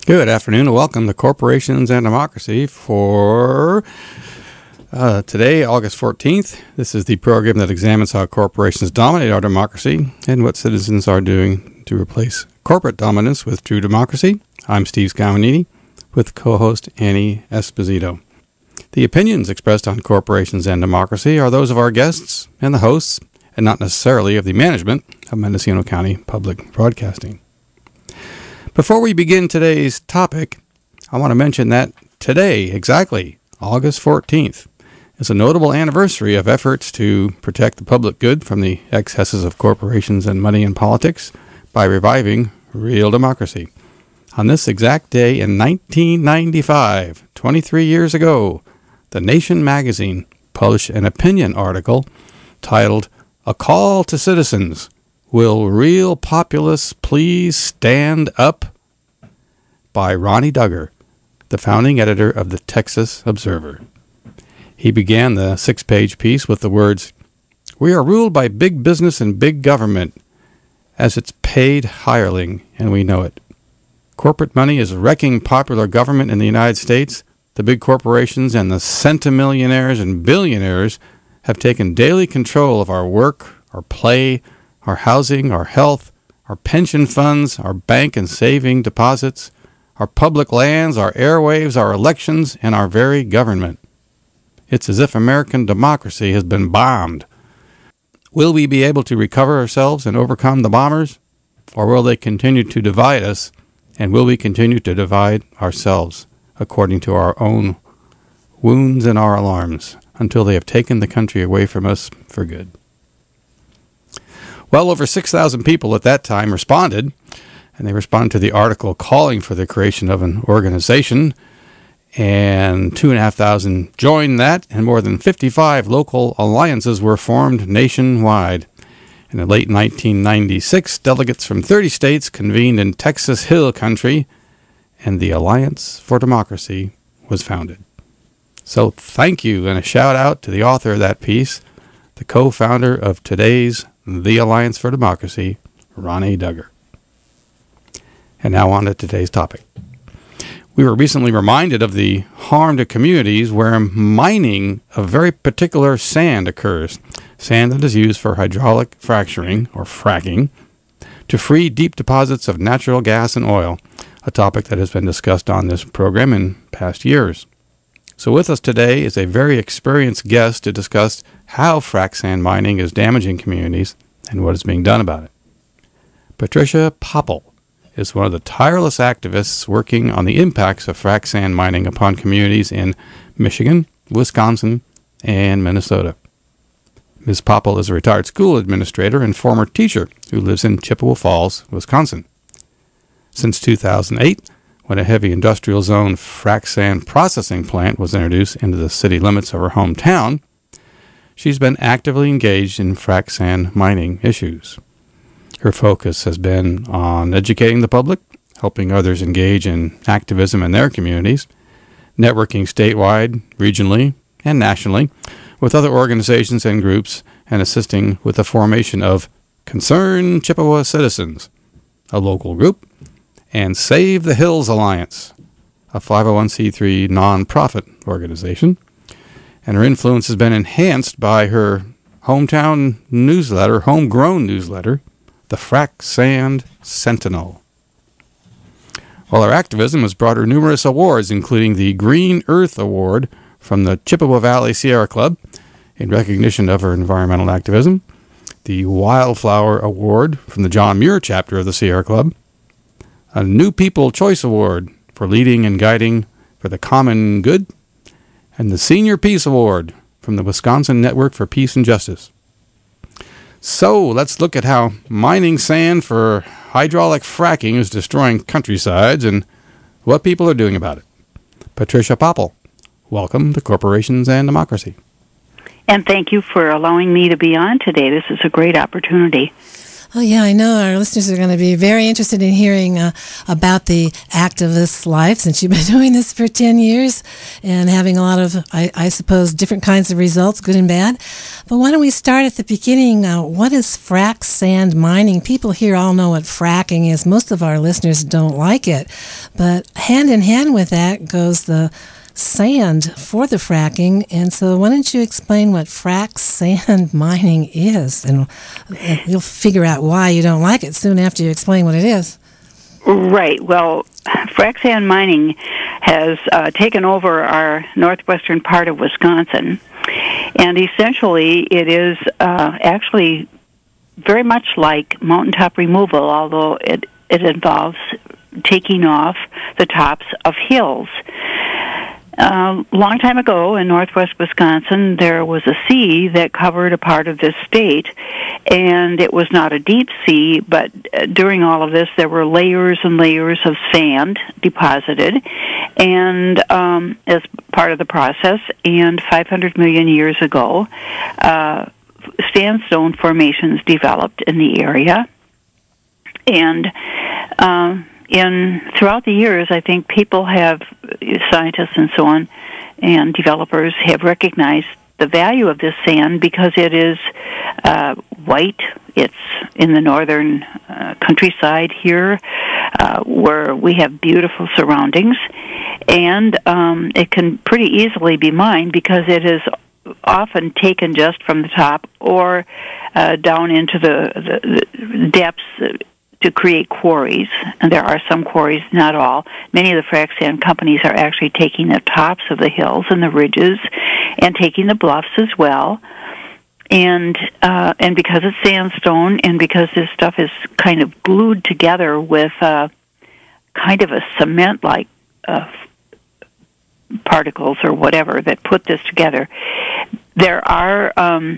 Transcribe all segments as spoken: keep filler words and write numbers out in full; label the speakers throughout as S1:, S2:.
S1: Good afternoon and welcome to Corporations and Democracy for uh, today, August fourteenth. This is the program that examines how corporations dominate our democracy and what citizens are doing to replace corporate dominance with true democracy. I'm Steve Scaminiti with co-host Annie Esposito. The opinions expressed on corporations and democracy are those of our guests and the hosts, and not necessarily of the management of Mendocino County Public Broadcasting. Before we begin today's topic, I want to mention that today, exactly August fourteenth, is a notable anniversary of efforts to protect the public good from the excesses of corporations and money in politics by reviving real democracy. On this exact day in nineteen ninety-five, twenty-three years ago, The Nation magazine published an opinion article titled, "A Call to Citizens. Will Real Populists Please Stand Up?" by Ronnie Duggar, the founding editor of the Texas Observer. He began the six-page piece with the words, "We are ruled by big business and big government as its paid hireling, and we know it. Corporate money is wrecking popular government in the United States. The big corporations and the centimillionaires and billionaires have taken daily control of our work, our play, our housing, our health, our pension funds, our bank and saving deposits, our public lands, our airwaves, our elections, and our very government. It's as if American democracy has been bombed. Will we be able to recover ourselves and overcome the bombers? Or will they continue to divide us, and will we continue to divide ourselves according to our own wounds and our alarms until they have taken the country away from us for good?" Well over six thousand people at that time responded, and they responded to the article calling for the creation of an organization, and two thousand five hundred joined that, and more than fifty-five local alliances were formed nationwide. And in late nineteen ninety-six, delegates from thirty states convened in Texas Hill Country, and the Alliance for Democracy was founded. So thank you, and a shout out to the author of that piece, the co-founder of today's The Alliance for Democracy, Ronnie Duggar. And now on to today's topic. We were recently reminded of the harm to communities where mining of very particular sand occurs, sand that is used for hydraulic fracturing, or fracking, to free deep deposits of natural gas and oil, a topic that has been discussed on this program in past years. So with us today is a very experienced guest to discuss how frac sand mining is damaging communities and what is being done about it. Patricia Popple is one of the tireless activists working on the impacts of frac sand mining upon communities in Michigan, Wisconsin, and Minnesota. Miz Popple is a retired school administrator and former teacher who lives in Chippewa Falls, Wisconsin. Since two thousand eight, when a heavy industrial zone frac sand processing plant was introduced into the city limits of her hometown, she's been actively engaged in frac sand mining issues. Her focus has been on educating the public, helping others engage in activism in their communities, networking statewide, regionally, and nationally with other organizations and groups, and assisting with the formation of Concerned Chippewa Citizens, a local group, and Save the Hills Alliance, a five oh one c three nonprofit organization. And her influence has been enhanced by her hometown newsletter, homegrown newsletter, the Frac Sand Sentinel. While her activism has brought her numerous awards, including the Green Earth Award from the Chippewa Valley Sierra Club in recognition of her environmental activism, the Wildflower Award from the John Muir chapter of the Sierra Club, a New People Choice Award for leading and guiding for the common good, and the Senior Peace Award from the Wisconsin Network for Peace and Justice. So let's look at how mining sand for hydraulic fracking is destroying countrysides and what people are doing about it. Patricia Popple, welcome to Corporations and Democracy.
S2: And thank you for allowing me to be on today. This is a great opportunity. Oh, yeah, I know our listeners are going to be very interested in hearing uh, about the activist's life, since you've been doing this for ten years and having a lot of, I, I suppose, different kinds of results, good and bad. But why don't we start at the beginning? Uh, what is frac sand mining? People here all know what fracking is. Most of our listeners don't like it. But hand in hand with that goes the sand for the fracking, and so why don't you explain what frac sand mining is, and you'll figure out why you don't like it soon after you explain what it is.
S3: Right. Well, frac sand mining has uh, taken over our northwestern part of Wisconsin, and essentially it is uh, actually very much like mountaintop removal, although it, it involves taking off the tops of hills. A uh, long time ago in northwest Wisconsin, there was a sea that covered a part of this state, and it was not a deep sea, but during all of this, there were layers and layers of sand deposited, and um, as part of the process, and five hundred million years ago, uh, sandstone formations developed in the area, and um, in throughout the years, I think people have, scientists and so on, and developers have recognized the value of this sand because it is uh, white. It's in the northern uh, countryside here, uh, where we have beautiful surroundings, and um, it can pretty easily be mined because it is often taken just from the top or uh, down into the, the, the depths to create quarries, and there are some quarries, not all. Many of the frac sand companies are actually taking the tops of the hills and the ridges and taking the bluffs as well. And uh, and because it's sandstone and because this stuff is kind of glued together with uh, kind of a cement-like uh, particles or whatever that put this together, there are... Um,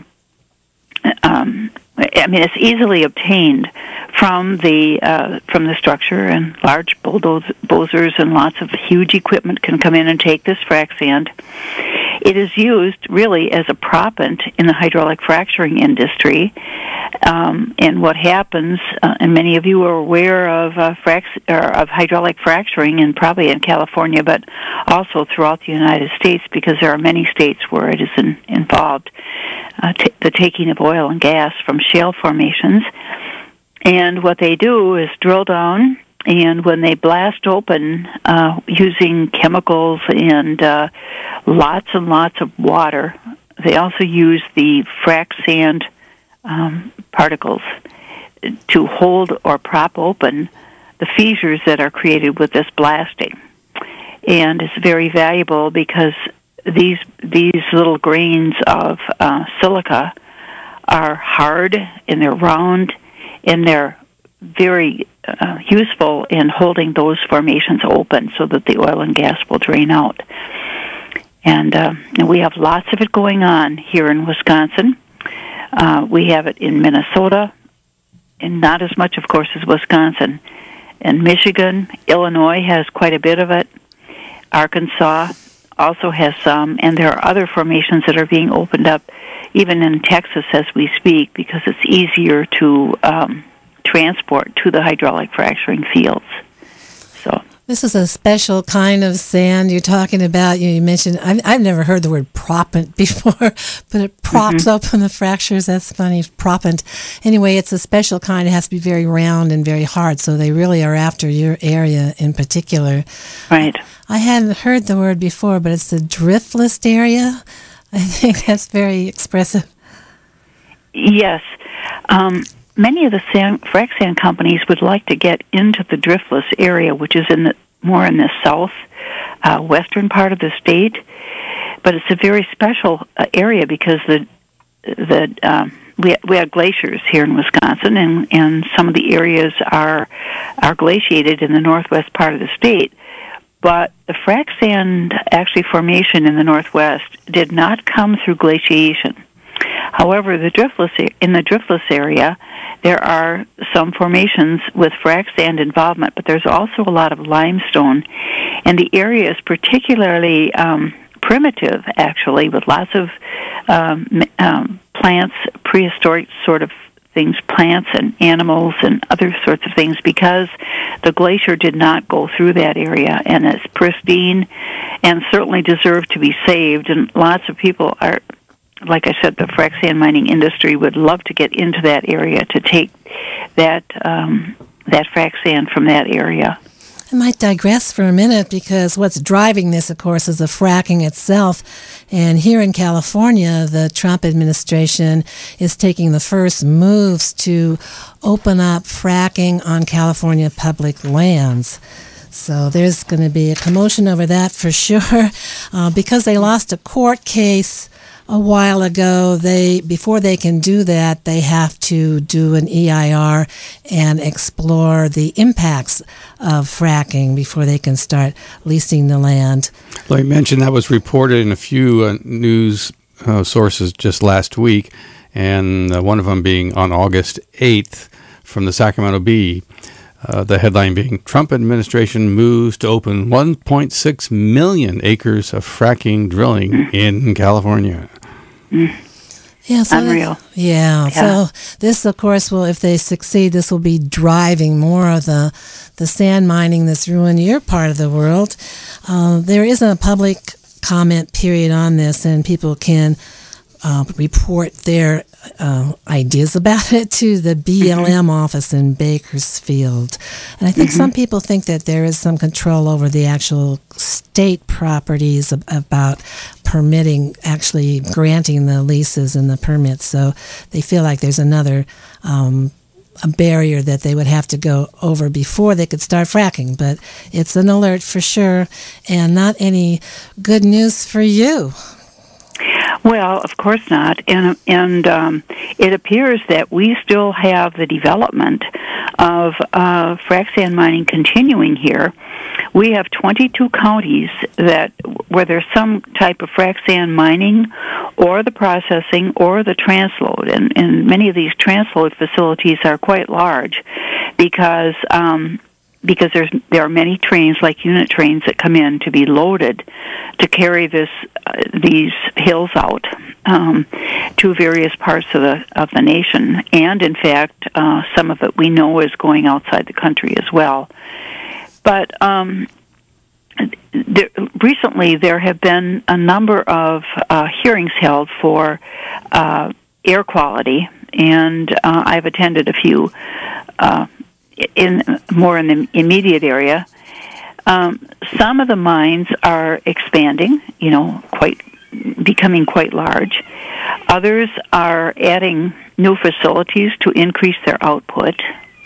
S3: um, I mean, it's easily obtained from the uh, from the structure, and large bulldozers and lots of huge equipment can come in and take this frac sand. It is used really as a proppant in the hydraulic fracturing industry. Um, and what happens, uh, and many of you are aware of uh, frac- or of hydraulic fracturing, and probably in California, but also throughout the United States, because there are many states where it is in, involved, uh, t- the taking of oil and gas from shale formations. And what they do is drill down, and when they blast open uh, using chemicals and uh, lots and lots of water, they also use the frac sand um, particles to hold or prop open the fissures that are created with this blasting. And it's very valuable because these these little grains of uh, silica are hard and they're round and they're very uh, useful in holding those formations open so that the oil and gas will drain out. And, uh, and we have lots of it going on here in Wisconsin. Uh, we have it in Minnesota, and not as much, of course, as Wisconsin. And Michigan, Illinois has quite a bit of it. Arkansas also has some, and there are other formations that are being opened up, even in Texas as we speak, because it's easier to um, transport to the hydraulic fracturing fields. So
S2: this is a special kind of sand you're talking about. You mentioned, I've, I've never heard the word proppant before, but it props mm-hmm. open the fractures. That's funny, proppant. Anyway, it's a special kind. It has to be very round and very hard, so they really are after your area in particular.
S3: Right.
S2: I hadn't heard the word before, but it's the driftless area. I think that's very expressive.
S3: Yes. Um, many of the sand, frac sand companies would like to get into the driftless area, which is in the, more in the south, uh, western part of the state. But it's a very special uh, area because the the um, we we have glaciers here in Wisconsin, and, and some of the areas are are glaciated in the northwest part of the state. But the frac sand actually formation in the northwest did not come through glaciation. However, the driftless in the driftless area, there are some formations with frac sand involvement, but there's also a lot of limestone, and the area is particularly um, primitive, actually, with lots of um, um, plants, prehistoric sort of things, plants and animals and other sorts of things, because the glacier did not go through that area, and it's pristine and certainly deserved to be saved. And lots of people are, like I said, the frac sand mining industry would love to get into that area to take that um, that frac sand from that area.
S2: I might digress for a minute, because what's driving this, of course, is the fracking itself. And here in California, the Trump administration is taking the first moves to open up fracking on California public lands. So there's going to be a commotion over that for sure. Uh, because they lost a court case a while ago, they before they can do that, they have to do an E I R and explore the impacts of fracking before they can start leasing the land.
S1: Like I mentioned, that was reported in a few uh, news uh, sources just last week, and uh, one of them being on August eighth from the Sacramento Bee. Uh, the headline being, Trump administration moves to open one point six million acres of fracking drilling mm. in California.
S3: Mm.
S2: Yeah, so
S3: Unreal.
S2: That, yeah,
S3: yeah.
S2: So this, of course, will, if they succeed, this will be driving more of the the sand mining that's ruined your part of the world. Uh, there isn't a public comment period on this, and people can uh, report their uh, ideas about it to the B L M mm-hmm. office in Bakersfield. And I think mm-hmm. some people think that there is some control over the actual state properties ab- about permitting, actually granting the leases and the permits. So they feel like there's another um, a barrier that they would have to go over before they could start fracking. But it's an alert for sure, and not any good news for you.
S3: Well, of course not, and and um, it appears that we still have the development of uh, frac sand mining continuing here. We have twenty-two counties that where there's some type of frac sand mining, or the processing, or the transload, and and many of these transload facilities are quite large, because. Um, because there's there are many trains, like unit trains, that come in to be loaded to carry this uh, these hills out um, to various parts of the of the nation, and in fact, uh, some of it we know is going outside the country as well. But um, there, recently, there have been a number of uh, hearings held for uh, air quality, and uh, I've attended a few. Uh, in more in the immediate area. Um, some of the mines are expanding, you know, quite becoming quite large. Others are adding new facilities to increase their output.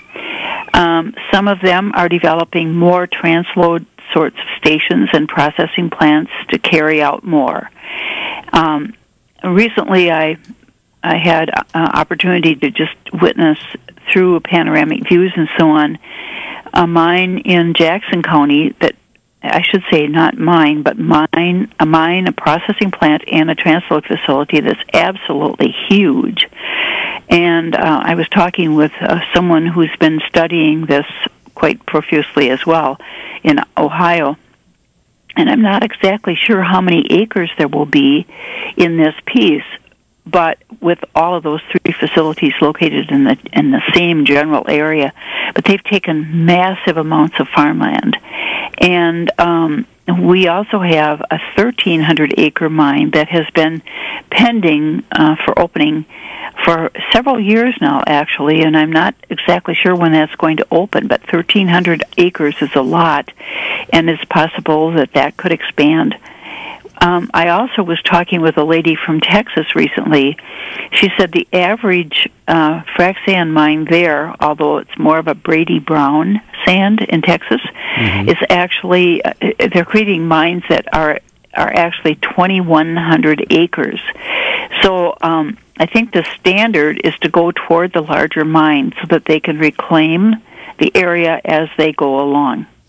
S3: Um, some of them are developing more transload sorts of stations and processing plants to carry out more. Um, recently, I I had uh, opportunity to just witness through panoramic views and so on a mine in Jackson County that, I should say not mine, but mine, a mine, a processing plant, and a transload facility that's absolutely huge. And uh, I was talking with uh, someone who's been studying this quite profusely as well in Ohio. And I'm not exactly sure how many acres there will be in this piece, but with all of those three facilities located in the in the same general area, but they've taken massive amounts of farmland. And um, we also have a thirteen hundred acre mine that has been pending uh, for opening for several years now, actually, and I'm not exactly sure when that's going to open, but thirteen hundred acres is a lot, and it's possible that that could expand. Um, I also was talking with a lady from Texas recently. She said the average uh, frac sand mine there, although it's more of a Brady Brown sand in Texas, mm-hmm. is actually, uh, they're creating mines that are are actually twenty-one hundred acres. So um, I think the standard is to go toward the larger mines so that they can reclaim the area as they go along.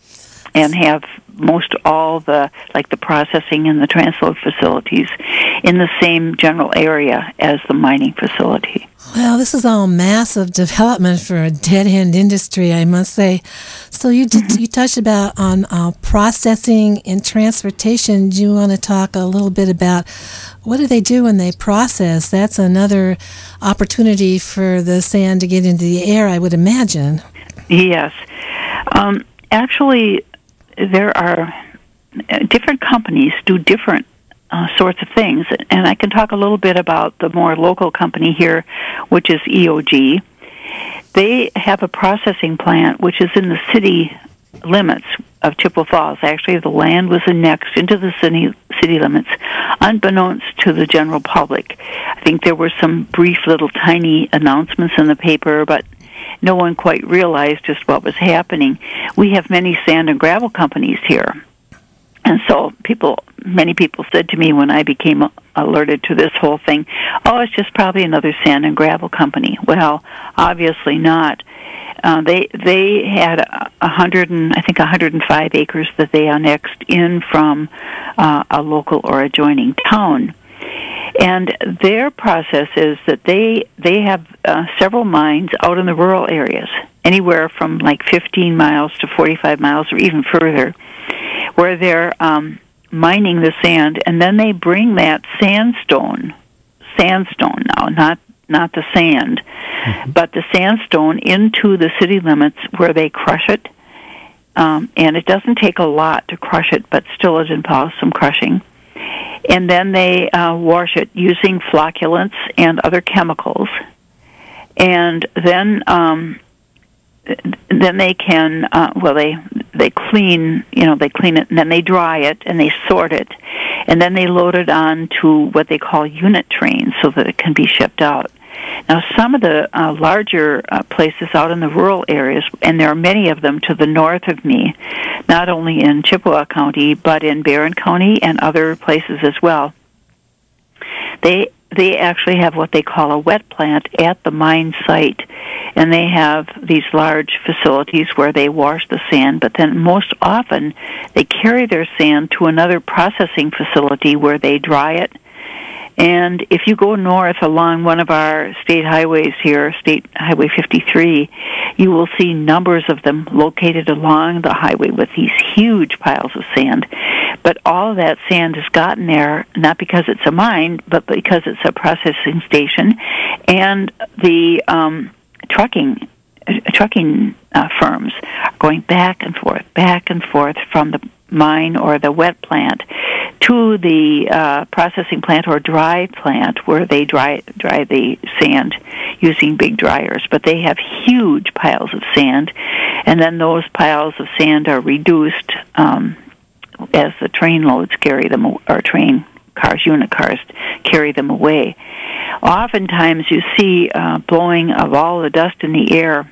S3: and have most all the, like the processing and the transload facilities in the same general area as the mining facility.
S2: Well, this is all massive development for a dead-end industry, I must say. So you did, mm-hmm. you touched about on uh, processing and transportation. Do you want to talk a little bit about what do they do when they process? That's another opportunity for the sand to get into the air, I would imagine.
S3: Yes. Um, actually, there are different companies do different Uh, sorts of things, and I can talk a little bit about the more local company here, which is E O G. They have a processing plant which is in the city limits of Chippewa Falls. Actually, the land was annexed into the city, city limits unbeknownst to the general public. I think there were some brief little tiny announcements in the paper, but no one quite realized just what was happening. We have many sand and gravel companies here. And so people, many people said to me when I became alerted to this whole thing, oh, it's just probably another sand and gravel company. Well, obviously not. Uh, they they had a hundred and I think a hundred and five acres that they annexed in from uh, a local or adjoining town, and their process is that they they have uh, several mines out in the rural areas, anywhere from like fifteen miles to forty-five miles or even further, where they're um, mining the sand, and then they bring that sandstone, sandstone now, not not the sand, mm-hmm. but the sandstone into the city limits where they crush it. Um, and it doesn't take a lot to crush it, but still it involves some crushing. And then they uh, wash it using flocculants and other chemicals. And then um, then they can, uh, well, they they clean, you know, they clean it, and then they dry it, and they sort it. And then they load it on to what they call unit trains so that it can be shipped out. Now, some of the uh, larger uh, places out in the rural areas, and there are many of them to the north of me, not only in Chippewa County, but in Barron County and other places as well, they they actually have what they call a wet plant at the mine site, and they have these large facilities where they wash the sand, but then most often they carry their sand to another processing facility where they dry it. And if you go north along one of our state highways here, State Highway fifty-three, you will see numbers of them located along the highway with these huge piles of sand. But all of that sand has gotten there not because it's a mine, but because it's a processing station, and the um, trucking uh, trucking uh, firms are going back and forth, back and forth from the mine or the wet plant to the uh, processing plant or dry plant where they dry dry the sand using big dryers. But they have huge piles of sand, and then those piles of sand are reduced um, as the train loads carry them, or train cars, unit cars, carry them away. Oftentimes you see uh, blowing of all the dust in the air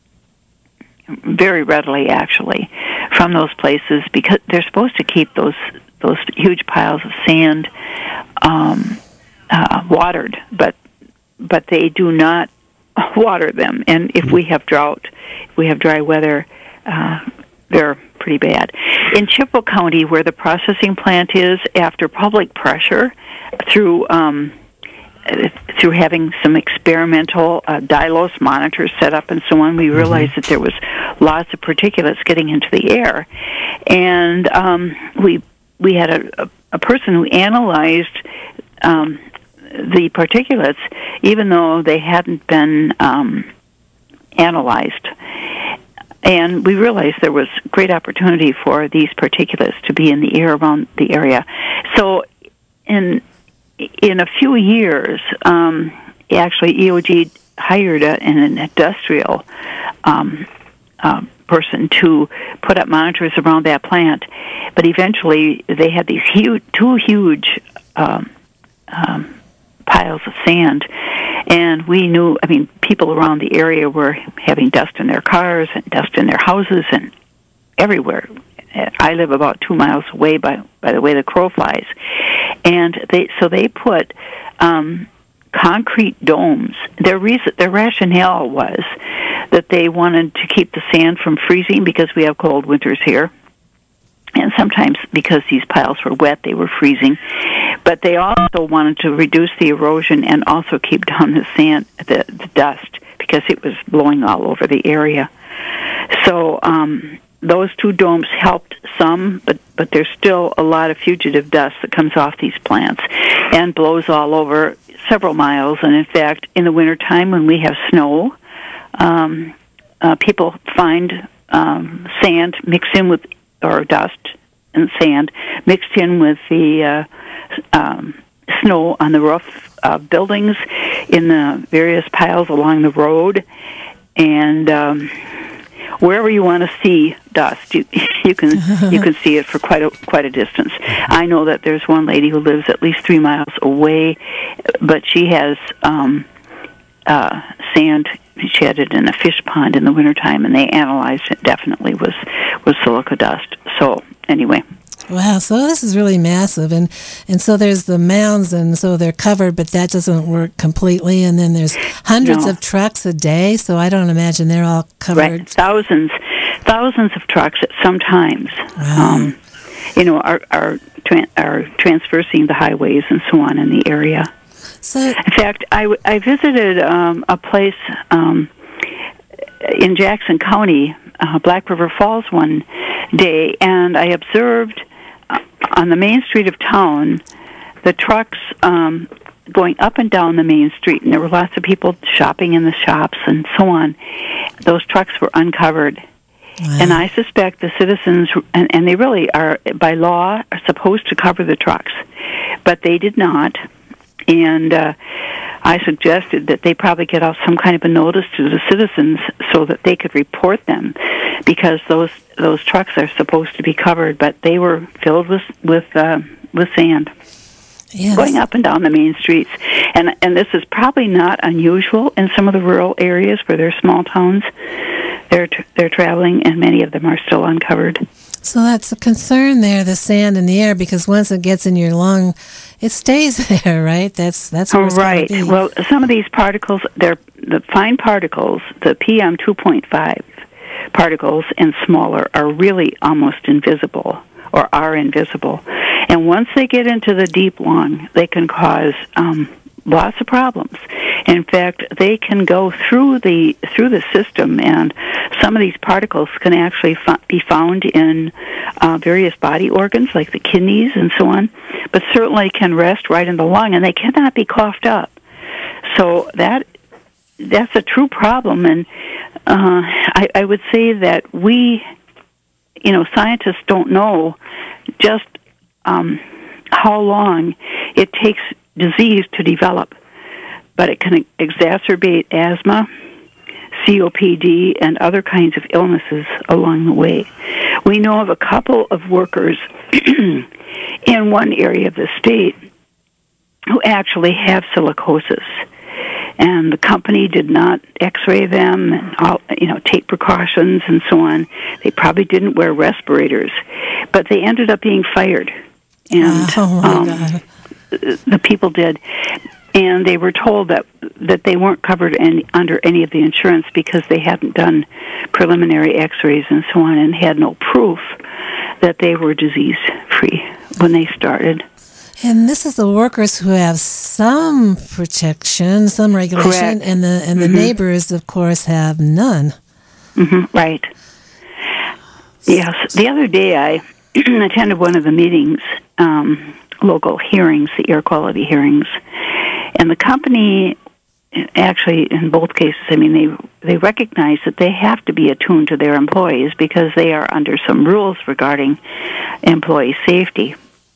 S3: very readily, actually, from those places, because they're supposed to keep those those huge piles of sand um, uh, watered, but but they do not water them. And if we have drought, if we have dry weather, uh, they're pretty bad. In Chippewa County, where the processing plant is, after public pressure through um, through having some experimental uh, Dylos monitors set up and so on, we realized mm-hmm. that there was lots of particulates getting into the air. And um, we we had a, a, a person who analyzed um, the particulates, even though they hadn't been um, analyzed. And we realized there was great opportunity for these particulates to be in the air around the area. So in in a few years, um, actually E O G hired a, an industrial um, uh, person to put up monitors around that plant. But eventually they had these huge, two huge um, um, piles of sand. And we knew, I mean, people around the area were having dust in their cars and dust in their houses and everywhere. I live about two miles away by by the way the crow flies. And they so they put um, concrete domes. Their reason, their rationale was that they wanted to keep the sand from freezing because we have cold winters here. and sometimes because these piles were wet, they were freezing. But they also wanted to reduce the erosion and also keep down the sand, the, the dust, because it was blowing all over the area. So um, those two domes helped some, but, but there's still a lot of fugitive dust that comes off these plants and blows all over several miles. And in fact, in the wintertime when we have snow, um, uh, people find um, sand mixed in with, or dust and sand mixed in with the uh, um, snow on the roof of buildings, in the various piles along the road, and um, wherever you want to see dust, you, you can you can see it for quite a quite a distance. I know that there's one lady who lives at least three miles away, but she has um, uh, sand. She had it in a fish pond in the wintertime, and they analyzed it. Definitely was was silica dust. So anyway.
S2: Wow, so this is really massive, and and so there's the mounds, and so they're covered, but that doesn't work completely, and then there's hundreds
S3: no.
S2: of trucks a day, so I don't imagine they're all covered.
S3: Right, thousands, thousands of trucks at some times,
S2: wow.
S3: um, you know, are are, tra- are transversing the highways and so on in the area.
S2: So,
S3: in fact, I, w- I visited um, a place um, in Jackson County, uh, Black River Falls, one day, and I observed on the main street of town the trucks um, going up and down the main street, and there were lots of people shopping in the shops and so on. Those trucks were uncovered. Wow. And I suspect the citizens, and, and they really are, by law, are supposed to cover the trucks, but they did not. And uh, I suggested that they probably get out some kind of a notice to the citizens so that they could report them, because those those trucks are supposed to be covered, but they were filled with with uh, with sand,
S2: yes.
S3: going up and down the main streets. And and this is probably not unusual in some of the rural areas where they're small towns. They're t- they're traveling, and many of them are still uncovered.
S2: So that's a concern there, the sand in the air, because once it gets in your lung, it stays there, right? That's that's where it's
S3: right.
S2: going to be.
S3: Well, some of these particles, they're the fine particles, the P M two point five particles and smaller, are really almost invisible, or are invisible. And once they get into the deep lung, they can cause um, lots of problems. In fact, they can go through the through the system, and some of these particles can actually f- be found in uh, various body organs, like the kidneys and so on, but certainly can rest right in the lung, and they cannot be coughed up. So that that's a true problem, and uh, I, I would say that we, you know, scientists don't know just um, how long it takes disease to develop, but it can exacerbate asthma, C O P D, and other kinds of illnesses along the way. We know of a couple of workers in one area of the state who actually have silicosis, and the company did not X-ray them and all, you know, take precautions and so on. They probably didn't wear respirators, but they ended up being fired, and
S2: oh my
S3: um,
S2: God.
S3: the people did. And they were told that that they weren't covered any, under any of the insurance because they hadn't done preliminary X-rays and so on, and had no proof that they were disease-free when they started.
S2: And this is the workers who have some protection, some regulation,
S3: Correct.
S2: and the and the
S3: Mm-hmm.
S2: neighbors, of course, have none.
S3: Mm-hmm. Right. Yes. The other day I attended one of the meetings, um, local hearings, the air quality hearings, and the company, actually, in both cases, I mean, they they recognize that they have to be attuned to their employees because they are under some rules regarding employee safety.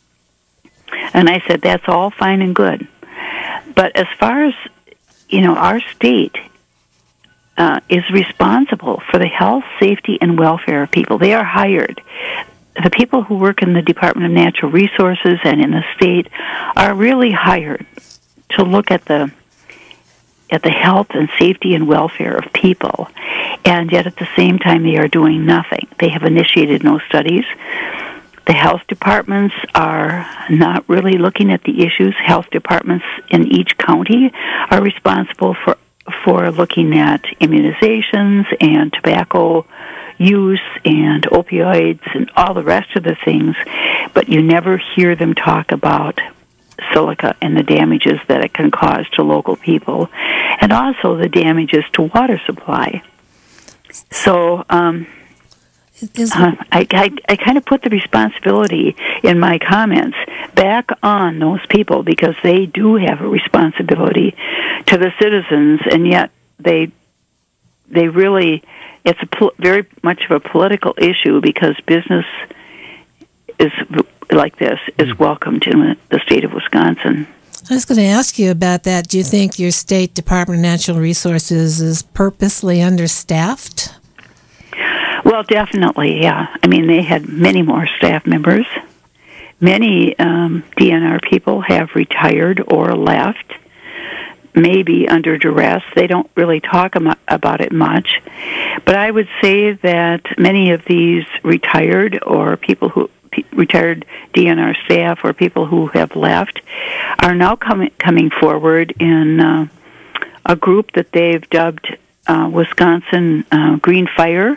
S3: And I said, that's all fine and good. But as far as, you know, our state uh, is responsible for the health, safety, and welfare of people. They are hired. The people who work in the Department of Natural Resources and in the state are really hired to look at the at the health and safety and welfare of people, and yet at the same time they are doing nothing. They have initiated no studies. The health departments are not really looking at the issues. Health departments in each county are responsible for for looking at immunizations and tobacco use and opioids and all the rest of the things, but you never hear them talk about silica and the damages that it can cause to local people, and also the damages to water supply. So um, uh, I, I, I kind of put the responsibility in my comments back on those people, because they do have a responsibility to the citizens, and yet they they really, it's a pol- very much of a political issue, because business is like this is welcomed in the state of Wisconsin.
S2: I was going to ask you about that. Do you think your state Department of Natural Resources is purposely understaffed?
S3: Well, definitely, yeah. I mean, they had many more staff members. Many um, D N R people have retired or left, maybe under duress. They don't really talk am- about it much. But I would say that many of these retired or people who p- retired D N R staff or people who have left are now coming coming forward in uh, a group that they've dubbed uh, Wisconsin uh, Green Fire.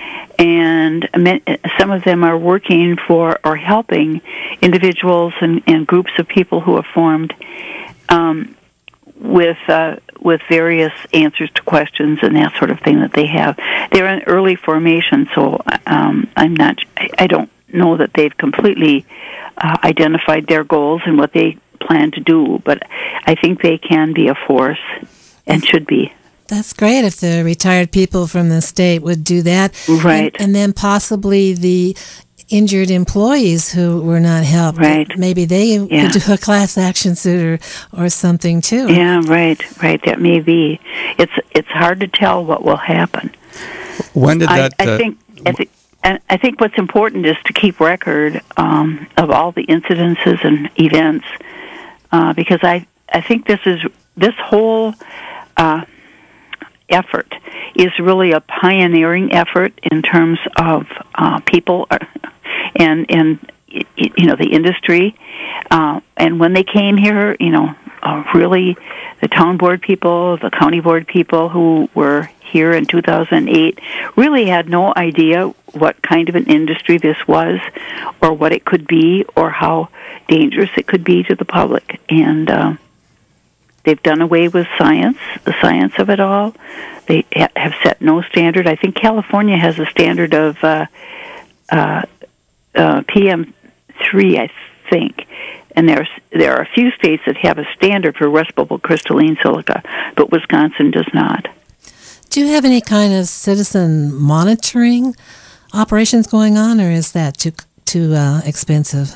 S3: And some of them are working for or helping individuals and, and groups of people who have formed um, with uh, with various answers to questions and that sort of thing that they have. They're in early formation, so um, I'm not. I don't know that they've completely uh, identified their goals and what they plan to do, but I think they can be a force and should be.
S2: That's great if the retired people from the state would do that.
S3: Right.
S2: And, and then possibly the injured employees who were not helped.
S3: Right.
S2: Maybe they
S3: yeah.
S2: could do a class action suit or, or something too.
S3: Yeah, right, right. That may be. It's it's hard to tell what will happen.
S1: When did that...
S3: I, I
S1: uh,
S3: think... I think And I think what's important is to keep record um, of all the incidences and events, uh, because I I think this is this whole uh, effort is really a pioneering effort in terms of uh, people and and you know the industry. Uh, and when they came here, you know, uh, really the town board people, the county board people who were here in two thousand eight really had no idea what kind of an industry this was or what it could be or how dangerous it could be to the public. And uh, they've done away with science, the science of it all. They ha- have set no standard. I think California has a standard of uh, uh, uh, P M three, I think. And there's, there are a few states that have a standard for respirable crystalline silica, but Wisconsin does not.
S2: Do you have any kind of citizen monitoring operations going on, or is that too too uh, expensive?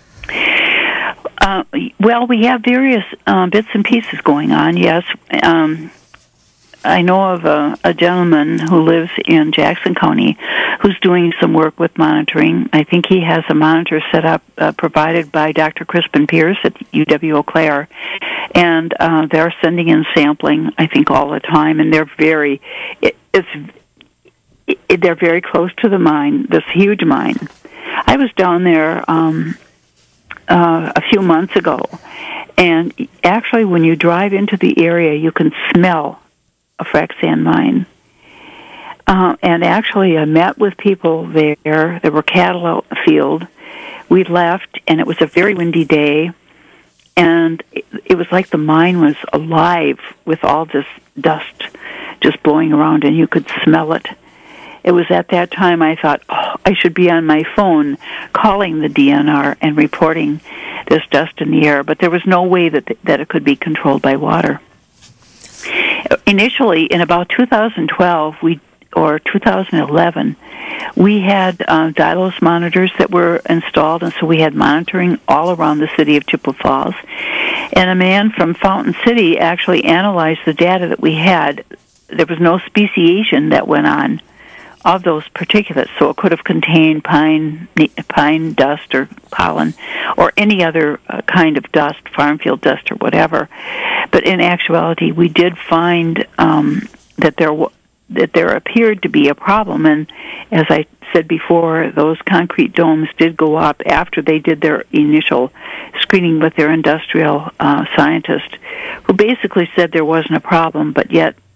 S3: Uh, well, we have various uh, bits and pieces going on, yes. Um, I know of a, a gentleman who lives in Jackson County who's doing some work with monitoring. I think he has a monitor set up uh, provided by Doctor Crispin Pierce at U W Eau Claire. And uh, they're sending in sampling, I think, all the time, and they're very, it, it's, it, they're very close to the mine, this huge mine. I was down there um, uh, a few months ago, and actually when you drive into the area, you can smell a frac sand mine. Uh, and actually, I met with people there. There were cattle out in the field. We left, and it was a very windy day. And it, it was like the mine was alive with all this dust just blowing around, and you could smell it. It was at that time I thought, oh, I should be on my phone calling the D N R and reporting this dust in the air. But there was no way that, th- that it could be controlled by water. Initially, in about two thousand twelve, we or two thousand eleven, we had uh, Dylos monitors that were installed, and so we had monitoring all around the city of Chippewa Falls. And a man from Fountain City actually analyzed the data that we had. There was no speciation that went on of those particulates, so it could have contained pine, pine dust or pollen or any other uh, kind of dust, farm field dust or whatever. But in actuality, we did find um, that there w- that there appeared to be a problem, and as I said before, those concrete domes did go up after they did their initial screening with their industrial uh, scientist, who basically said there wasn't a problem, but yet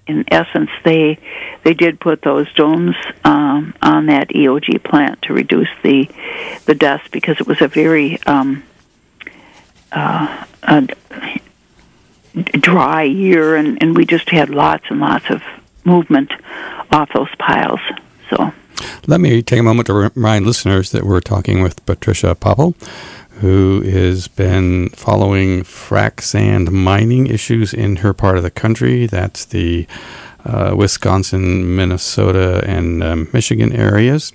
S3: in essence, they they did put those domes um, on that E O G plant to reduce the the dust because it was a very um, uh, a dry year, and, and we just had lots and lots of movement off those piles. So,
S1: let me take a moment to remind listeners that we're talking with Patricia Popple, who has been following frac sand mining issues in her part of the country. That's the uh, Wisconsin, Minnesota, and um, Michigan areas,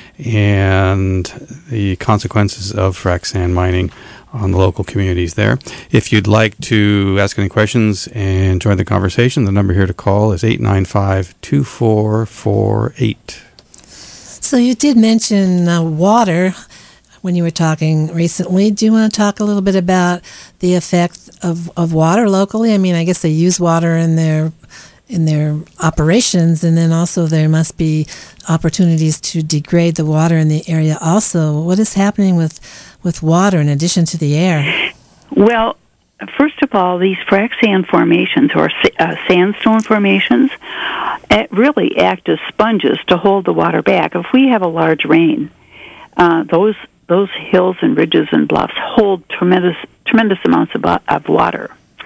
S1: and the consequences of frac sand mining on the local communities there. If you'd like to ask any questions and join the conversation, the number here to call is eight nine five, two four four eight.
S2: So you did mention uh, water when you were talking recently. Do you want to talk a little bit about the effect of, of water locally? I mean, I guess they use water in their in their operations, and then also there must be opportunities to degrade the water in the area also. What is happening with, with water in addition to the air?
S3: Well, first of all, these frac sand formations, or uh, sandstone formations, uh, really act as sponges to hold the water back. If we have a large rain, uh, those those hills and ridges and bluffs hold tremendous tremendous amounts of, of water.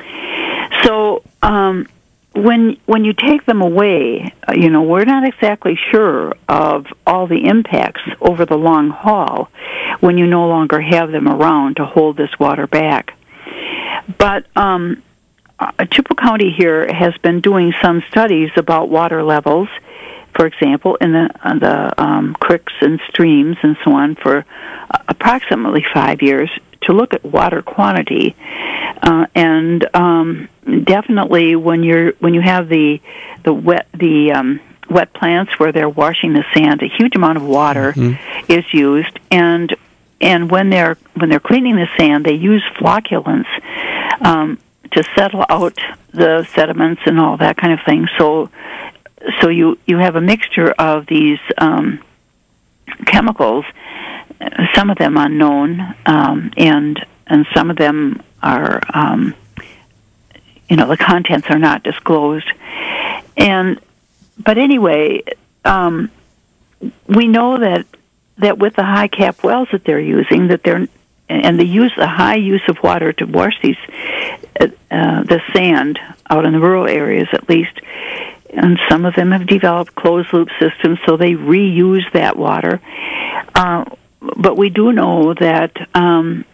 S3: So um, when when you take them away, uh, you know, we're not exactly sure of all the impacts over the long haul when you no longer have them around to hold this water back. But um, uh, Chippewa County here has been doing some studies about water levels, for example, in the uh, the um, creeks and streams and so on for uh, approximately five years to look at water quantity, uh, and um, definitely when you're when you have the the wet the um, wet plants where they're washing the sand, a huge amount of water mm-hmm. is used, and and when they're when they're cleaning the sand, they use flocculants um, to settle out the sediments and all that kind of thing. So. So you, you have a mixture of these um, chemicals, some of them unknown, um, and and some of them are, um, you know, the contents are not disclosed. And but anyway, um, we know that that with the high cap wells that they're using, that they're and the use the high use of water to wash these uh, uh, the sand out in the rural areas, at least. And some of them have developed closed-loop systems, so they reuse that water. Uh, but we do know that um,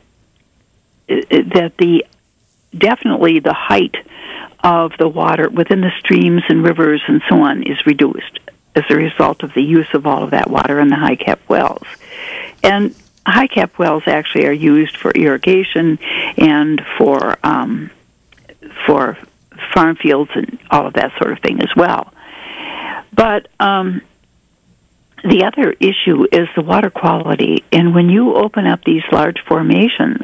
S3: that the definitely the height of the water within the streams and rivers and so on is reduced as a result of the use of all of that water in the high-cap wells. And high-cap wells actually are used for irrigation and for um, for farm fields and all of that sort of thing as well. But um, the other issue is the water quality. And when you open up these large formations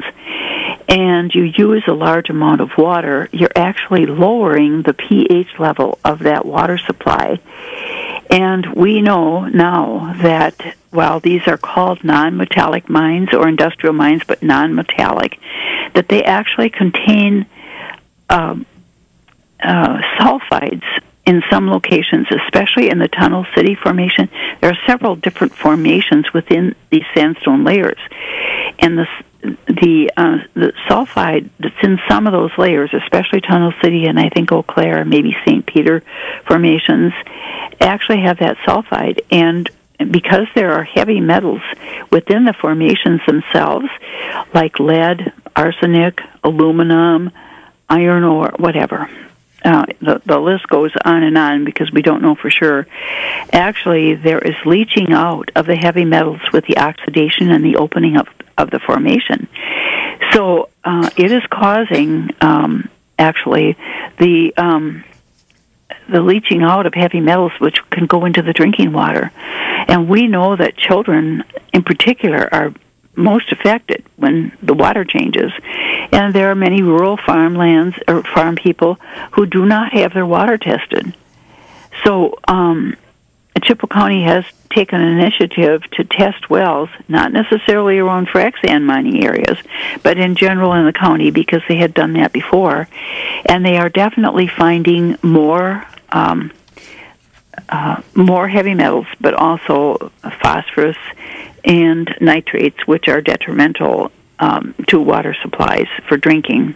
S3: and you use a large amount of water, you're actually lowering the pH level of that water supply. And we know now that while these are called non-metallic mines or industrial mines, but non-metallic, that they actually contain um, Uh, sulfides in some locations, especially in the Tunnel City Formation. There are several different formations within these sandstone layers, and the the, uh, the sulfide that's in some of those layers, especially Tunnel City and I think Eau Claire, maybe Saint Peter formations, actually have that sulfide. And because there are heavy metals within the formations themselves, like lead, arsenic, aluminum, iron ore, whatever. Uh, the, the list goes on and on because we don't know for sure. Actually, there is leaching out of the heavy metals with the oxidation and the opening up of the formation. So uh, it is causing, um, actually, the um, the leaching out of heavy metals, which can go into the drinking water. And we know that children, in particular, are most affected when the water changes. And there are many rural farmlands or farm people who do not have their water tested. So um, Chippewa County has taken an initiative to test wells, not necessarily around frac sand mining areas, but in general in the county because they had done that before. And they are definitely finding more um, uh, more heavy metals, but also phosphorus and nitrates, which are detrimental um, to water supplies for drinking.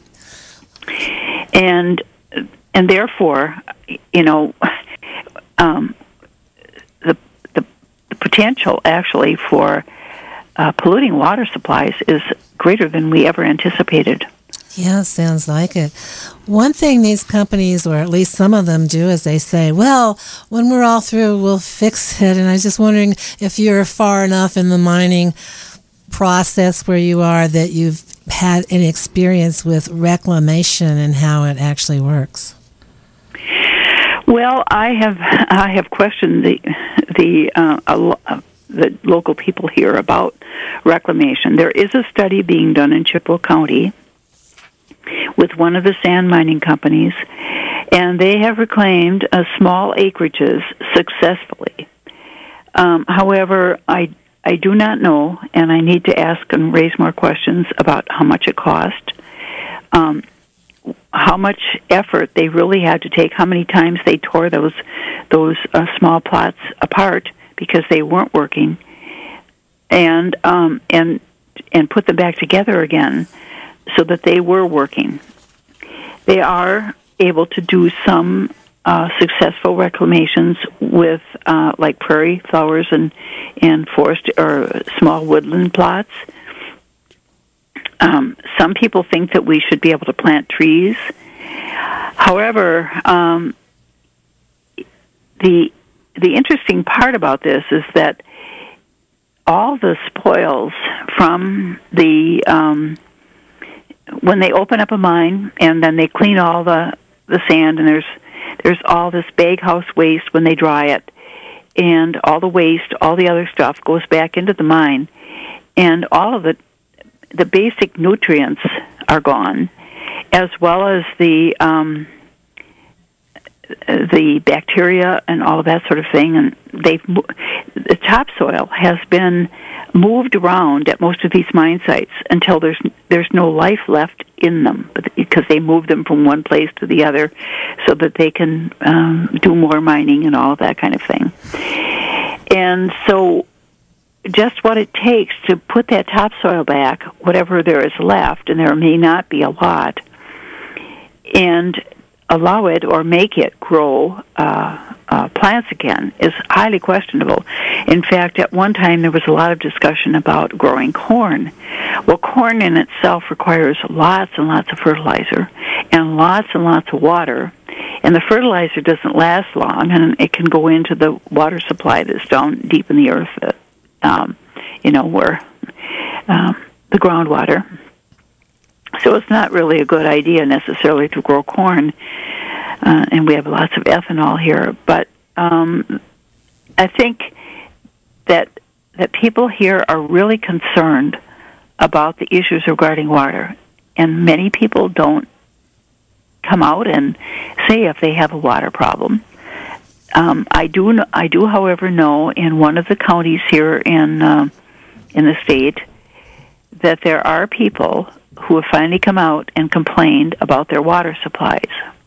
S3: And and therefore, you know, um, the, the the potential actually for uh, polluting water supplies is greater than we ever anticipated.
S2: Yeah, sounds like it. One thing these companies, or at least some of them do, is they say, well, when we're all through, we'll fix it. And I was just wondering if you're far enough in the mining process where you are that you've had any experience with reclamation and how it actually works.
S3: Well, I have I have questioned the the uh, uh, the local people here about reclamation. There is a study being done in Chippewa County with one of the sand mining companies, and they have reclaimed uh, small acreages successfully. Um, however, I I do not know, and I need to ask and raise more questions about how much it cost, um, how much effort they really had to take, how many times they tore those those uh, small plots apart because they weren't working, and um, and and put them back together again, so that they were working. They are able to do some uh, successful reclamations with, uh, like prairie flowers and, and forest or small woodland plots. Um, some people think that we should be able to plant trees. However, um, the the interesting part about this is that all the spoils from the um, when they open up a mine and then they clean all the, the sand, and there's there's all this baghouse waste when they dry it, and all the waste, all the other stuff goes back into the mine, and all of the the basic nutrients are gone, as well as the um, the bacteria and all of that sort of thing. And they've the topsoil has been moved around at most of these mine sites until there's there's no life left in them, because they move them from one place to the other so that they can um, do more mining and all of that kind of thing. And so just what it takes to put that topsoil back, whatever there is left, and there may not be a lot, and allow it or make it grow uh, uh, plants again is highly questionable. In fact, at one time there was a lot of discussion about growing corn. Well, corn in itself requires lots and lots of fertilizer and lots and lots of water, and the fertilizer doesn't last long, and it can go into the water supply that's down deep in the earth, um, you know, where um, the groundwater. So it's not really a good idea necessarily to grow corn, uh, and we have lots of ethanol here. But um, I think that that people here are really concerned about the issues regarding water, and many people don't come out and say if they have a water problem. Um, I do, know, I do, however, know in one of the counties here in uh, in the state that there are people who have finally come out and complained about their water supplies.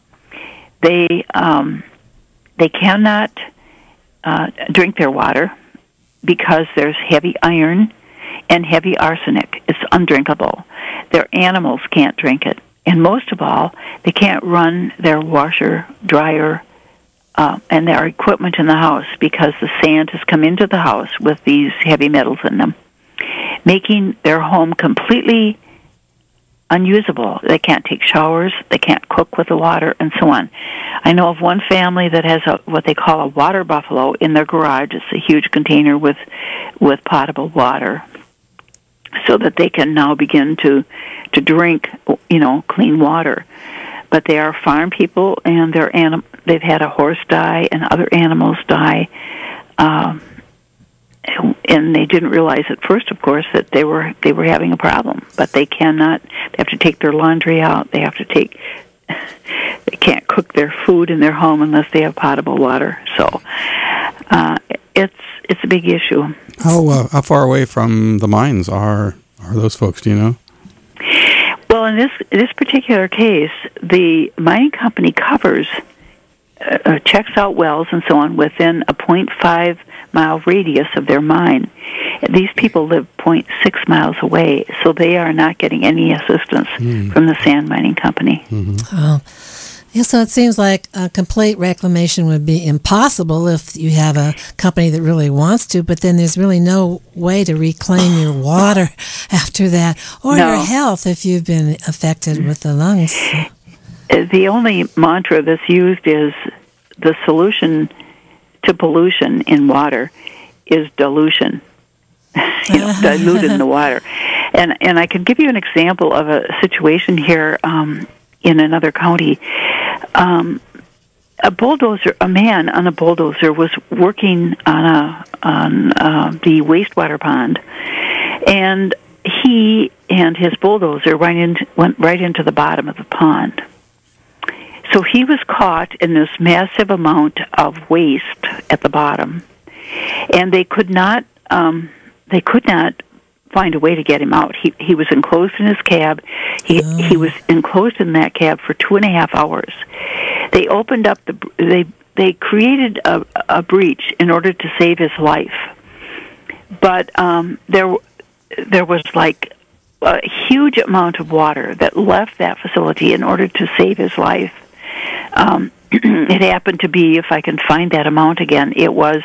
S3: They um, they cannot uh, drink their water because there's heavy iron and heavy arsenic. It's undrinkable. Their animals can't drink it. And most of all, they can't run their washer, dryer, uh, and their equipment in the house because the sand has come into the house with these heavy metals in them, making their home completely unusable. They can't take showers, they can't cook with the water, and so on. I know of one family that has a, what they call a water buffalo in their garage. It's a huge container with with potable water, so that they can now begin to to drink, you know, clean water. But they are farm people, and they're anim- they've had a horse die and other animals die. Um, And they didn't realize at first, of course, that they were they were having a problem. But they cannot. They have to take their laundry out. They have to take. They can't cook their food in their home unless they have potable water. So uh, it's it's a big issue.
S1: How uh, how far away from the mines are are those folks? Do you know?
S3: Well, in this this particular case, the mining company covers uh, checks out wells and so on within a point five mile radius of their mine. These people live point six miles away, so they are not getting any assistance mm. from the sand mining company.
S2: Mm-hmm. Oh. Yeah, so it seems like a complete reclamation would be impossible if you have a company that really wants to, but then there's really no way to reclaim your water after that, or
S3: no.
S2: your health if you've been affected with the lungs.
S3: The only mantra that's used is the solution to pollution in water is dilution. You know, diluting the water. And and I could give you an example of a situation here um, in another county. Um, a bulldozer, a man on a bulldozer was working on a on uh, the wastewater pond, and he and his bulldozer went into, went right into the bottom of the pond. So he was caught in this massive amount of waste at the bottom, and they could not um, they could not find a way to get him out. He he was enclosed in his cab. He oh. he was enclosed in that cab for two and a half hours. They opened up the they they created a a breach in order to save his life, but um, there there was like a huge amount of water that left that facility in order to save his life. Um, it happened to be, if I can find that amount again, it was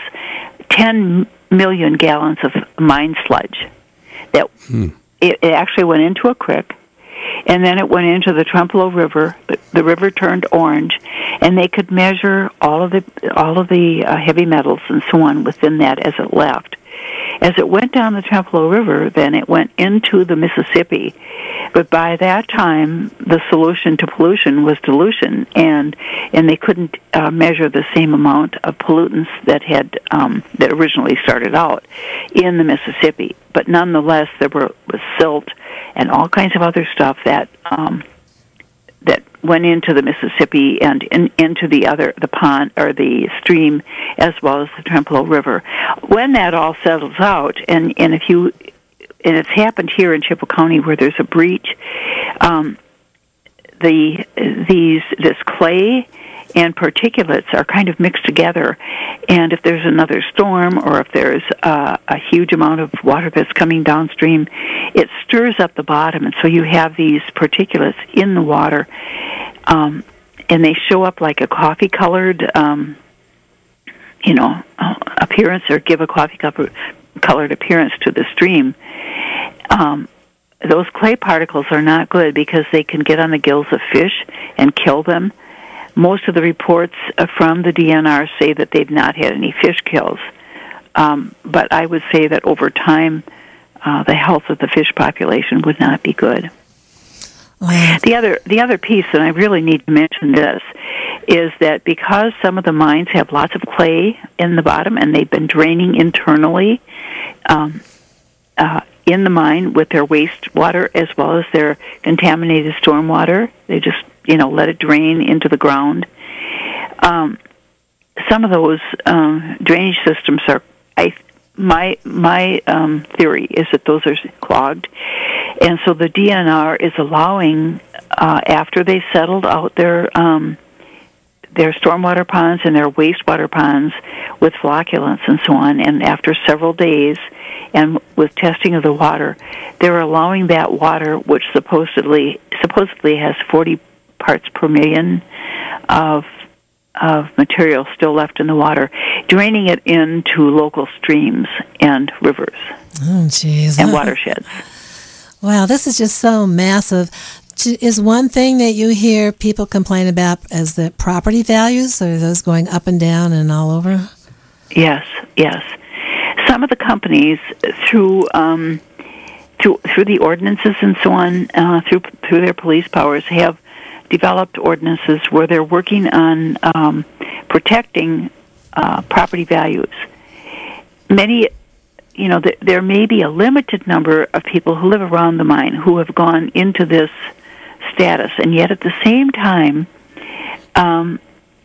S3: ten million gallons of mine sludge. That hmm. it, it actually went into a creek, and then it went into the Trempealeau River. The, the river turned orange, and they could measure all of the all of the uh, heavy metals and so on within that as it left. As it went down the Trempealeau River, then it went into the Mississippi. But by that time, the solution to pollution was dilution, and and they couldn't uh, measure the same amount of pollutants that had um, that originally started out in the Mississippi. But nonetheless, there were was silt and all kinds of other stuff that um, that went into the Mississippi and in, into the other the pond or the stream, as well as the Trempealeau River. When that all settles out, and and if you and it's happened here in Chippewa County where there's a breach, um, the these this clay and particulates are kind of mixed together, and if there's another storm or if there's uh, a huge amount of water that's coming downstream, it stirs up the bottom, and so you have these particulates in the water, um, and they show up like a coffee-colored, um, you know, uh, appearance, or give a coffee-colored appearance to the stream. Um, those clay particles are not good because they can get on the gills of fish and kill them. Most of the reports from the D N R say that they've not had any fish kills. Um, but I would say that over time, uh, the health of the fish population would not be good. Wow. The other the other piece, and I really need to mention this, is that because some of the mines have lots of clay in the bottom and they've been draining internally um, uh, in the mine with their wastewater as well as their contaminated stormwater, they just you know, let it drain into the ground. Um, some of those um, drainage systems are, I, my my um, theory is that those are clogged, and so the D N R is allowing, uh, after they settled out their um, their stormwater ponds and their wastewater ponds with flocculants and so on, and after several days, and with testing of the water, they're allowing that water, which supposedly supposedly has forty parts per million of of material still left in the water, draining it into local streams and rivers
S2: oh, geez.
S3: and watersheds.
S2: Wow, this is just so massive. Is one thing that you hear people complain about as the property values? Are those going up and down and all over?
S3: Yes, yes. Some of the companies, through um, through through the ordinances and so on, uh, through through their police powers, have developed ordinances where they're working on um, protecting uh, property values. Many, you know, th- there may be a limited number of people who live around the mine who have gone into this status, and yet at the same time, um,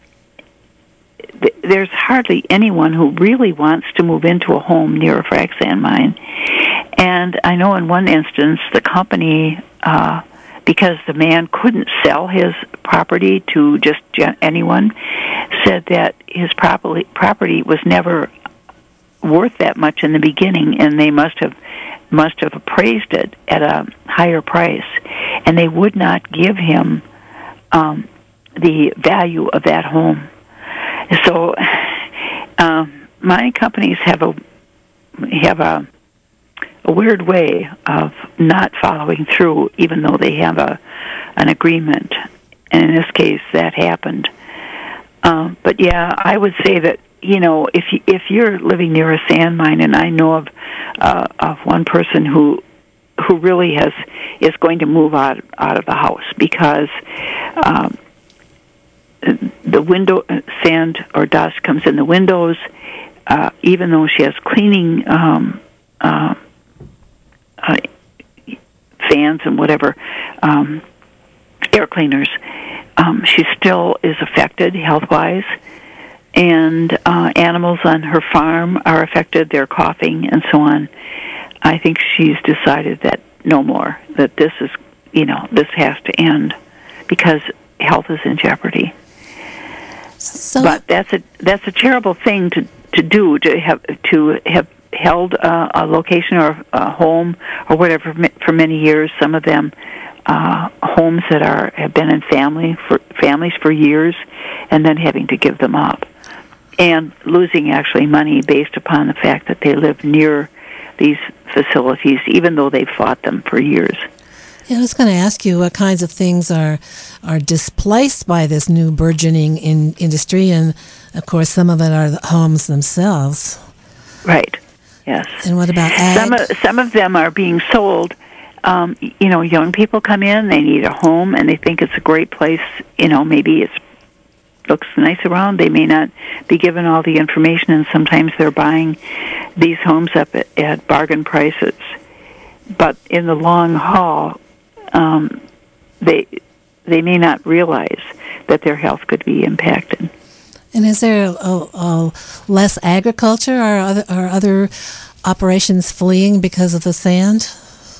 S3: th- there's hardly anyone who really wants to move into a home near a frac sand mine. And I know in one instance, the company uh, because the man couldn't sell his property to just anyone, said that his property property was never worth that much in the beginning, and they must have must have appraised it at a higher price, and they would not give him um, the value of that home. So, um, mining companies have a have a a weird way of not following through, even though they have a an agreement. And in this case, that happened. Um, but yeah, I would say that, you know, if you, if you're living near a sand mine, and I know of uh, of one person who who really has is going to move out out of the house because um, the window sand or dust comes in the windows, uh, even though she has cleaning um, uh, uh, fans and whatever um, air cleaners. Um, she still is affected health-wise, and uh, animals on her farm are affected. They're coughing and so on. I think she's decided that no more, that this is, you know, this has to end because health is in jeopardy.
S2: So,
S3: but that's a that's a terrible thing to to do, to have to have held uh, a location or a home or whatever for many years. Some of them uh, homes that are have been in family for families for years, and then having to give them up, and losing actually money based upon the fact that they live near these facilities, even though they've fought them for years.
S2: Yeah, I was going to ask you what kinds of things are are displaced by this new burgeoning in industry, and of course some of it are the homes themselves.
S3: Right. Yes.
S2: And what about ag?
S3: Some of, some of them are being sold. Um, you know, young people come in, they need a home, and they think it's a great place. You know, maybe it looks nice around. They may not be given all the information, and sometimes they're buying these homes up at, at bargain prices. But in the long haul, um, they they may not realize that their health could be impacted.
S2: And is there a, a, a less agriculture, or other, or other operations fleeing because of the sand?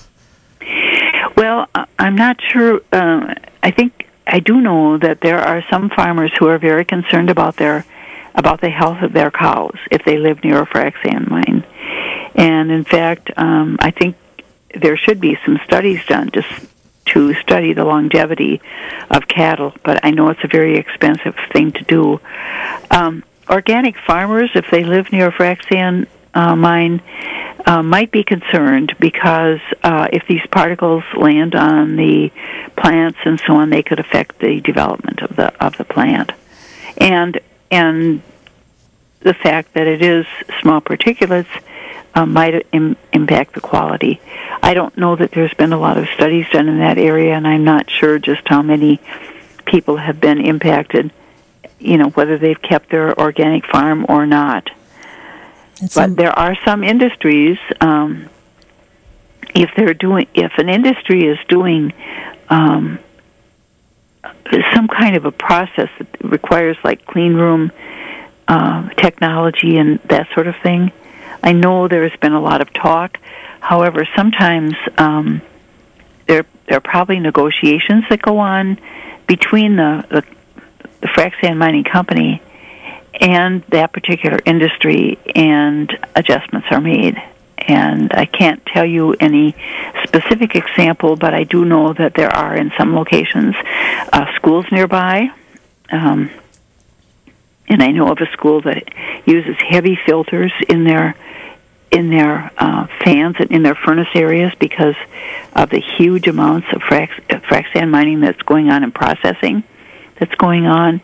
S3: Well, I'm not sure. Uh, I think I do know that there are some farmers who are very concerned about their about the health of their cows if they live near a frac sand mine. And in fact, um, I think there should be some studies done just to study the longevity of cattle, but I know it's a very expensive thing to do. Um, organic farmers, if they live near a frac sand uh, mine, uh, might be concerned because uh, if these particles land on the plants and so on, they could affect the development of the of the plant, and and the fact that it is small particulates uh, might im- impact the quality. I don't know that there's been a lot of studies done in that area, and I'm not sure just how many people have been impacted, you know, whether they've kept their organic farm or not.
S2: It's
S3: but
S2: a-
S3: there are some industries, um, if they're doing, if an industry is doing um, some kind of a process that requires like clean room uh, technology and that sort of thing, I know there has been a lot of talk. However, sometimes um, there there are probably negotiations that go on between the, the the frac sand mining company and that particular industry, and adjustments are made. And I can't tell you any specific example, but I do know that there are in some locations uh, schools nearby. Um, and I know of a school that uses heavy filters in their in their uh, fans and in their furnace areas because of the huge amounts of frac, frac sand mining that's going on and processing that's going on.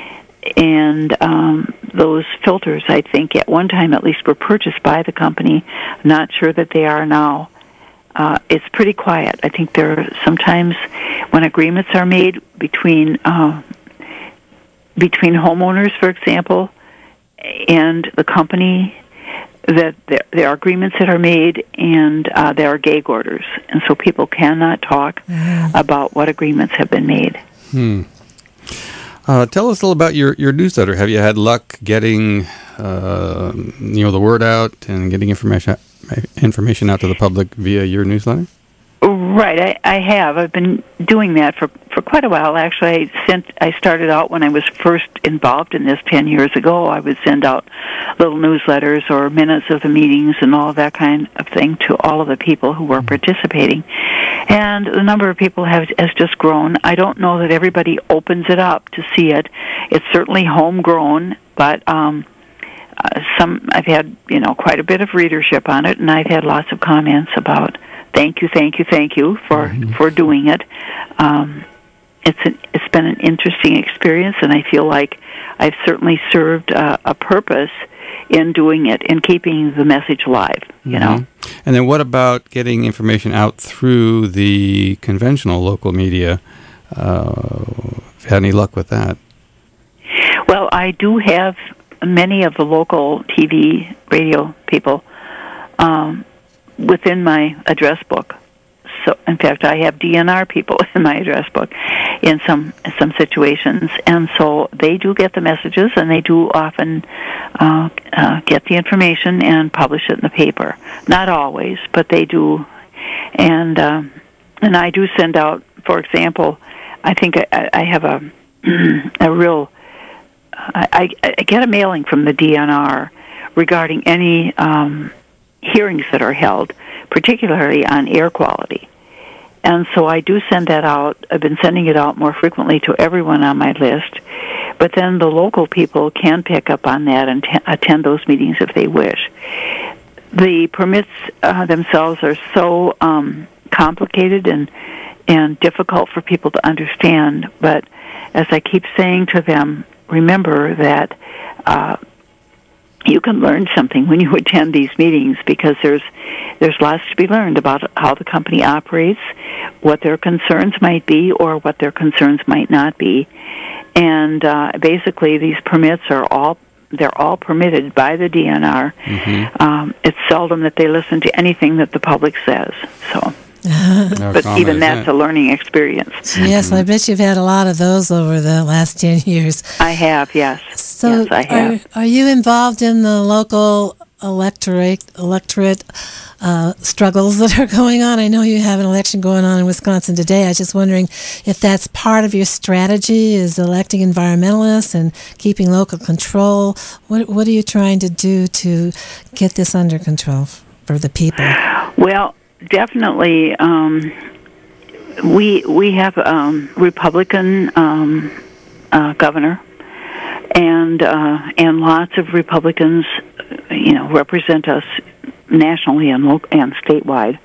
S3: And um, those filters, I think, at one time at least were purchased by the company. I'm not sure that they are now. Uh, it's pretty quiet. I think there are sometimes when agreements are made between uh, between homeowners, for example, and the company, that there, there are agreements that are made, and uh, there are gag orders, and so people cannot talk mm. about what agreements have been made.
S1: Hmm. Uh, tell us a little about your, your newsletter. Have you had luck getting uh, you know the word out and getting information information out to the public via your newsletter?
S3: Right, I, I have. I've been doing that for, for quite a while. Actually, I sent. I started out when I was first involved in this ten years ago. I would send out little newsletters or minutes of the meetings and all of that kind of thing to all of the people who were participating. And the number of people has, has just grown. I don't know that everybody opens it up to see it. It's certainly homegrown, but um, uh, some I've had you know quite a bit of readership on it, and I've had lots of comments about. Thank you, thank you, thank you for, mm-hmm. for doing it. Um, it's an, it's been an interesting experience, and I feel like I've certainly served uh, a purpose in doing it, in keeping the message alive, you mm-hmm. know.
S1: And then what about getting information out through the conventional local media? Uh, have you had any luck with that?
S3: Well, I do have many of the local T V, radio people um within my address book. So, in fact, I have D N R people in my address book in some some situations, and so they do get the messages, and they do often uh, uh, get the information and publish it in the paper. Not always, but they do, and um, and I do send out. For example, I think I, I have a a real. I, I get a mailing from the D N R regarding any. Um, hearings that are held, particularly on air quality. And so I do send that out. I've been sending it out more frequently to everyone on my list. But then the local people can pick up on that and t- attend those meetings if they wish. The permits uh, themselves are so um, complicated and and difficult for people to understand. But as I keep saying to them, remember that uh, you can learn something when you attend these meetings, because there's there's lots to be learned about how the company operates, what their concerns might be, or what their concerns might not be. And uh, basically, these permits are all they're all permitted by the D N R. Mm-hmm. Um, it's seldom that they listen to anything that the public says. So. But even that's a learning experience.
S2: Yes, I bet you've had a lot of those over the last ten years.
S3: I have, yes.
S2: So
S3: yes, I have.
S2: Are, are you involved in the local electorate electorate uh, struggles that are going on? I know you have an election going on in Wisconsin today. I was just wondering if that's part of your strategy, is electing environmentalists and keeping local control. What What are you trying to do to get this under control for the people?
S3: Well, definitely, um, we we have a um, Republican um, uh, governor, and uh, and lots of Republicans, you know, represent us nationally and lo- and statewide.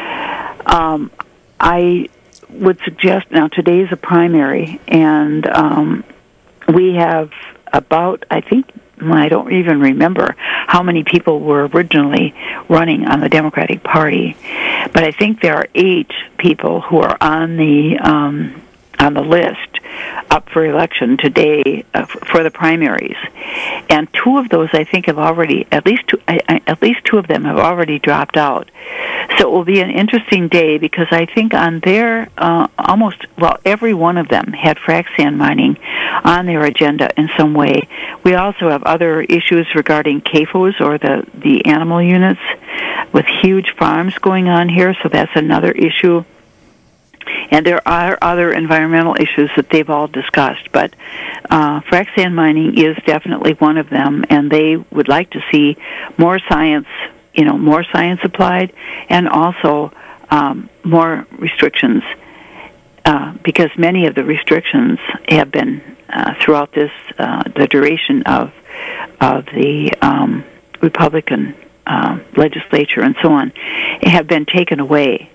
S3: Um, I would suggest now today is a primary, and um, we have about I think. I don't even remember how many people were originally running on the Democratic Party, but I think there are eight people who are on the um, on the list up for election today uh, for the primaries, and two of those I think have already at least two, I, I, at least two of them have already dropped out. So it will be an interesting day, because I think on their uh, almost well every one of them had frac sand mining on their agenda in some way. We also have other issues regarding C A F Os, or the the animal units, with huge farms going on here. So that's another issue. And there are other environmental issues that they've all discussed, but uh, frac sand mining is definitely one of them, and they would like to see more science, you know, more science applied, and also um, more restrictions, uh, because many of the restrictions have been uh, throughout this uh, the duration of of the um, Republican uh, legislature and so on, have been taken away.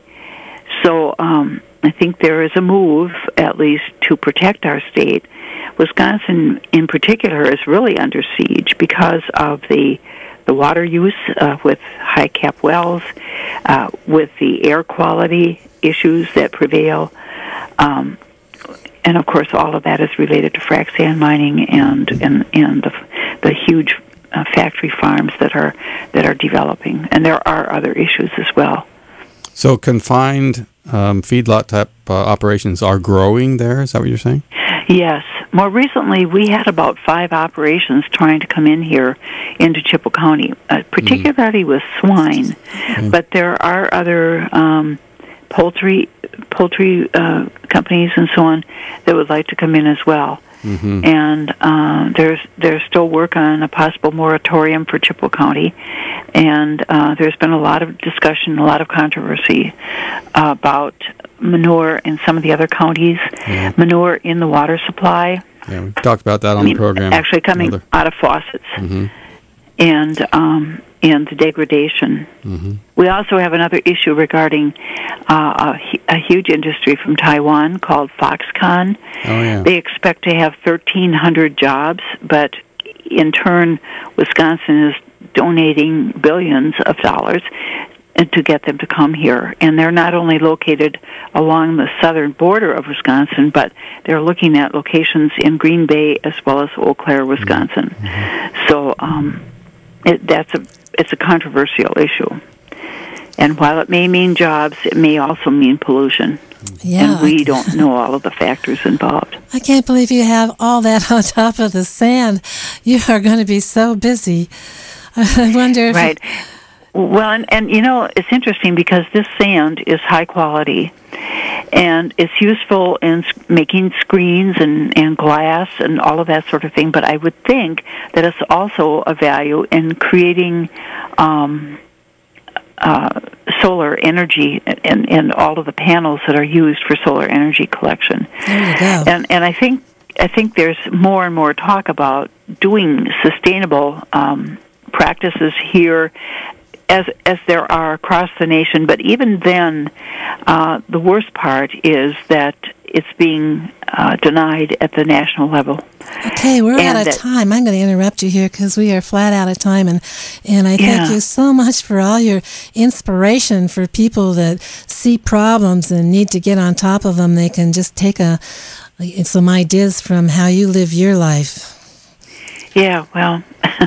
S3: So um, I think there is a move, at least, to protect our state. Wisconsin, in particular, is really under siege because of the the water use uh, with high cap wells, uh, with the air quality issues that prevail, um, and of course, all of that is related to frac sand mining and and and the, the huge uh, factory farms that are that are developing. And there are other issues as well.
S1: So confined um, feedlot type uh, operations are growing there. Is that what you're saying?
S3: Yes. More recently, we had about five operations trying to come in here into Chippewa County, uh, particularly mm. with swine. Okay. But there are other um, poultry poultry uh, companies and so on that would like to come in as well. Mm-hmm. And uh, there's there's still work on a possible moratorium for Chippewa County, and uh, there's been a lot of discussion, a lot of controversy about manure in some of the other counties, yeah. manure in the water supply.
S1: Yeah, we talked about that on
S3: I mean,
S1: the program.
S3: Actually coming
S1: Another.
S3: out of faucets,
S1: mm-hmm.
S3: and um, and the degradation.
S1: Mm-hmm.
S3: We also have another issue regarding uh, a, a huge industry from Taiwan called Foxconn.
S1: Oh, yeah.
S3: They expect to have thirteen hundred jobs, but in turn, Wisconsin is donating billions of dollars to get them to come here. And they're not only located along the southern border of Wisconsin, but they're looking at locations in Green Bay as well as Eau Claire, Wisconsin. Mm-hmm. So um, it, that's a it's a controversial issue. And while it may mean jobs, it may also mean pollution.
S2: Yeah.
S3: And we don't know all of the factors involved.
S2: I can't believe you have all that on top of the sand. You are going to be so busy. I wonder if...
S3: Right. Well, and, and you know, it's interesting because this sand is high quality, and it's useful in making screens and, and glass and all of that sort of thing, but I would think that it's also a value in creating um, uh, solar energy and, and all of the panels that are used for solar energy collection.
S2: There you go.
S3: And, and I think I think there's more and more talk about doing sustainable um, practices here, as as there are across the nation. But even then, uh, the worst part is that it's being uh, denied at the national level.
S2: Okay, we're
S3: and
S2: out of
S3: that,
S2: time. I'm going to interrupt you here because we are flat out of time. And, and I
S3: yeah.
S2: thank you so much for all your inspiration for people that see problems and need to get on top of them. They can just take a some ideas from how you live your life.
S3: Yeah, well,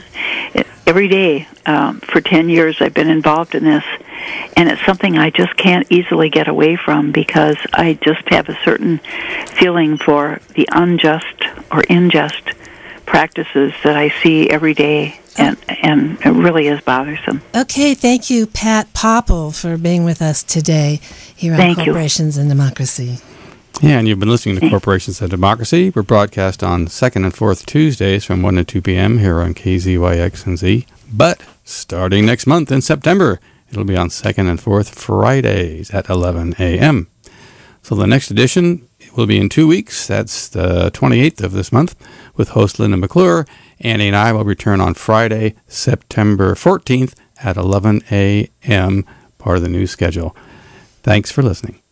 S3: every day um, for ten years I've been involved in this, and it's something I just can't easily get away from because I just have a certain feeling for the unjust or unjust practices that I see every day, and, and it really is bothersome.
S2: Okay, thank you, Pat Popple, for being with us today here on
S3: Thank
S2: Corporations
S3: you.
S2: and Democracy.
S1: Yeah, and you've been listening to Corporations and Democracy. We're broadcast on second and fourth Tuesdays from one to two p.m. here on K Z Y X and Z. But starting next month in September, it'll be on second and fourth Fridays at eleven a.m. So the next edition will be in two weeks. That's the twenty-eighth of this month with host Linda McClure. Annie and I will return on Friday, September fourteenth at eleven a.m., part of the new schedule. Thanks for listening.